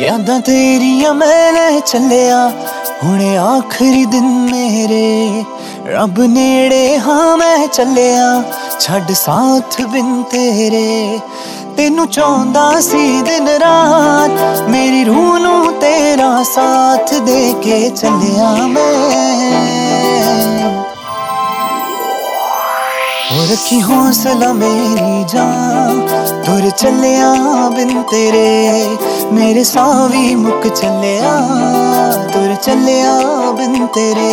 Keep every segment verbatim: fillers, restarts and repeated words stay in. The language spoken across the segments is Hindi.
यादां तेरियां मैले चलिया हुणे आखिरी दिन मेरे, रब नेड़े हाँ मैं चलिया छड़ साथ बिन तेरे। तेनू चाहुंदा सी दिन रात मेरी रूह नू तेरा साथ दे के चलिया मैं। हो रखी हौसला मेरी जान तुर चलिया बिन तेरे, मेरे सावी मुक चलिया तुर चलिया बिन तेरे।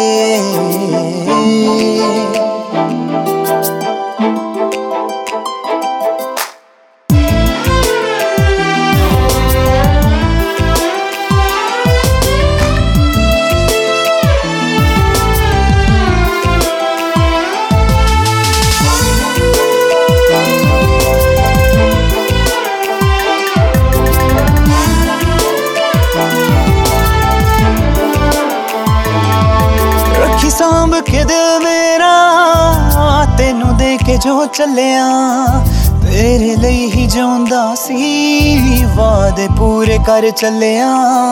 सांभ के दिल मेरा तेनू दे के जो चलिया, तेरे लिए ही जिउंदा सी वादे पूरे कर चलिया।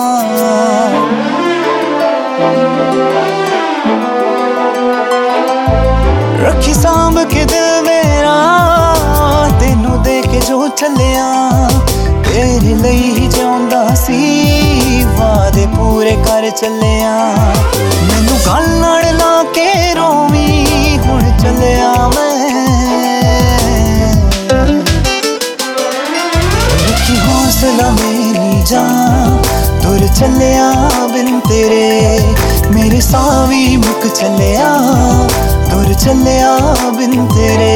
रखी सांभ के दिल मेरा तेनू दे के जो चलिया, तेरे लिए ही जिउंदा सी वादे पूरे कर चलिया। मैनू गल नाल ला के रोवी हुण चलिया मैं, रखी हौसला मेरी जान तुर चलिया बिन तेरे, मेरे सावी मुक चलिया तुर चलिया बिन तेरे।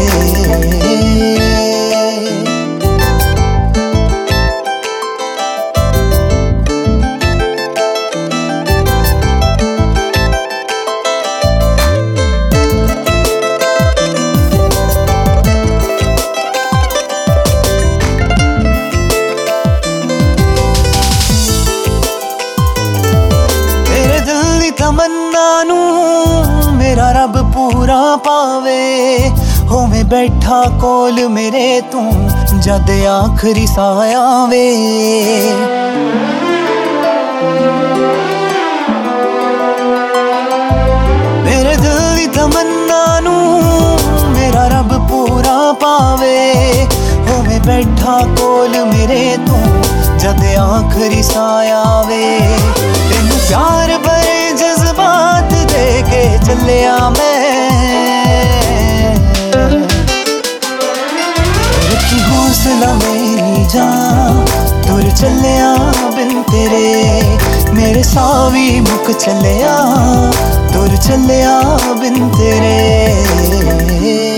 तमन्ना नू मेरा रब पूरा पावे, होवे बैठा कोल मेरे तू जद आखिरी साया वे। मेरे दिल दी तमन्ना नू मेरा रब पूरा पावे, होवे बैठा कोल मेरे तू जद आखिरी साया वे। तेनू प्यार भरे जज्बात दे के चलिया मैं, रखी हौसला मेरी जान तुर चलिया बिन तेरे, मेरे सावी मुक चलिया तुर चलिया बिन तेरे।